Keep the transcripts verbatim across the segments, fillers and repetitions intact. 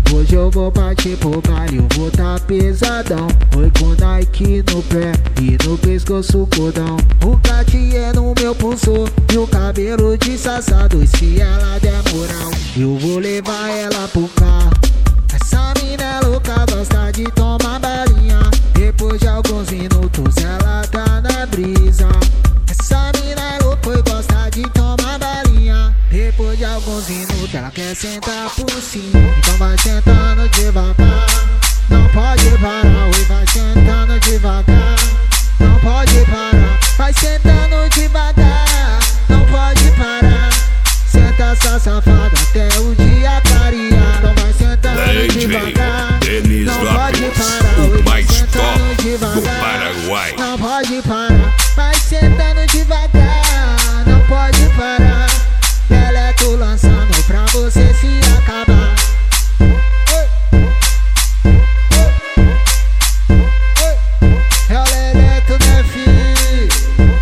Hoje eu vou partir pro baile, eu vou tá pesadão. Foi com Nike no pé e no pescoço cordão. O Cartier no meu pulso e o cabelo disfarçado. Se ela der moral, eu vou levar ela pro carro. Essa mina é louca, gosta de tomar balinha. Depois de alguns minutos ela tá na brisa. Essa mina é louca e gosta de tomar balinha. Depois de alguns minutos ela quer sentar por cima. Então vai sentando devagar, não pode parar. Oi, vai sentando devagar, não pode parar. Vai sentando devagar, não pode parar. Senta essa safada até o dia clarear. Então vai sentando devagar, não pode parar. Oi, vai sentando devagar, não pode parar. Vai sentando devagar, não pode parar. Eleto lançando pra você se acabar. É o Leleto, né, filho?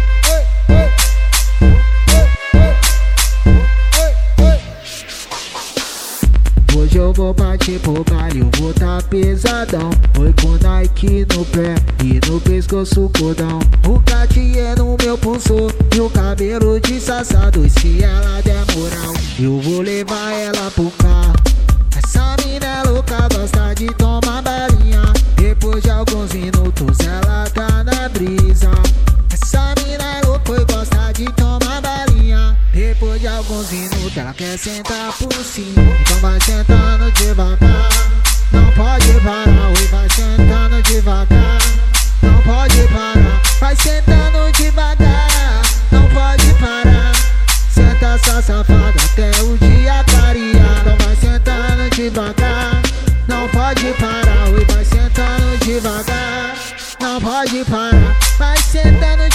Hoje eu vou partir pro baile, eu vou tá pesadão. Foi com Nike no pé e no pescoço cordão. O Cartier no meu pulso e o cabelo disfarçado. E se ela der moral, eu vou levar ela pro carro. Essa mina é louca, gosta de tomar balinha. Depois de alguns minutos ela tá na brisa. Essa mina é louca e gosta de tomar balinha. Depois de alguns minutos ela quer sentar por cima. Então vai sentando devagar, não pode parar. Oi, vai sentando devagar, não pode parar. Vai sentando devagar, não pode parar. Senta essa safada até o dia clarear. Então vai sentando devagar, não pode parar. Oi, vai sentando devagar, não pode parar. Vai sentando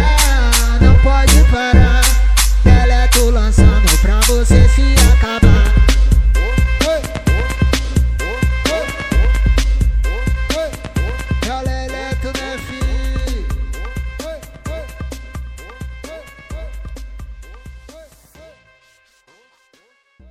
devagar, não pode parar. Eleto lançando pra você se acabar.